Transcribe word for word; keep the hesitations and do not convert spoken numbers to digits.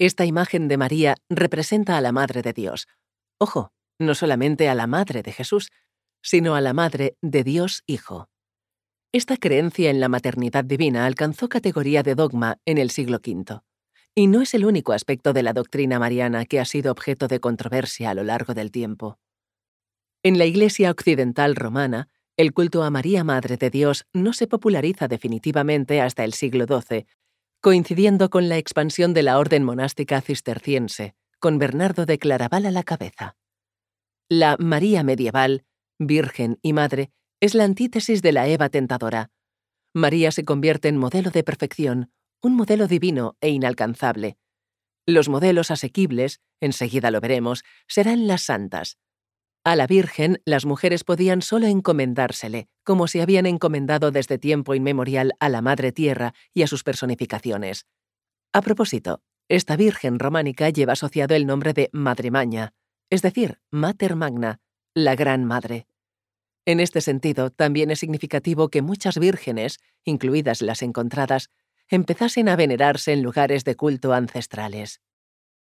Esta imagen de María representa a la Madre de Dios. Ojo, no solamente a la Madre de Jesús, sino a la Madre de Dios Hijo. Esta creencia en la maternidad divina alcanzó categoría de dogma en el siglo quinto. Y no es el único aspecto de la doctrina mariana que ha sido objeto de controversia a lo largo del tiempo. En la Iglesia occidental romana, el culto a María Madre de Dios no se populariza definitivamente hasta el siglo doce, coincidiendo con la expansión de la orden monástica cisterciense, con Bernardo de Claraval a la cabeza. La María medieval, Virgen y Madre, es la antítesis de la Eva tentadora. María se convierte en modelo de perfección, un modelo divino e inalcanzable. Los modelos asequibles, enseguida lo veremos, serán las santas. A la Virgen las mujeres podían solo encomendársele, como se habían encomendado desde tiempo inmemorial a la Madre Tierra y a sus personificaciones. A propósito, esta Virgen románica lleva asociado el nombre de Madre Magna, es decir, Mater Magna, la Gran Madre. En este sentido, también es significativo que muchas vírgenes, incluidas las encontradas, empezasen a venerarse en lugares de culto ancestrales.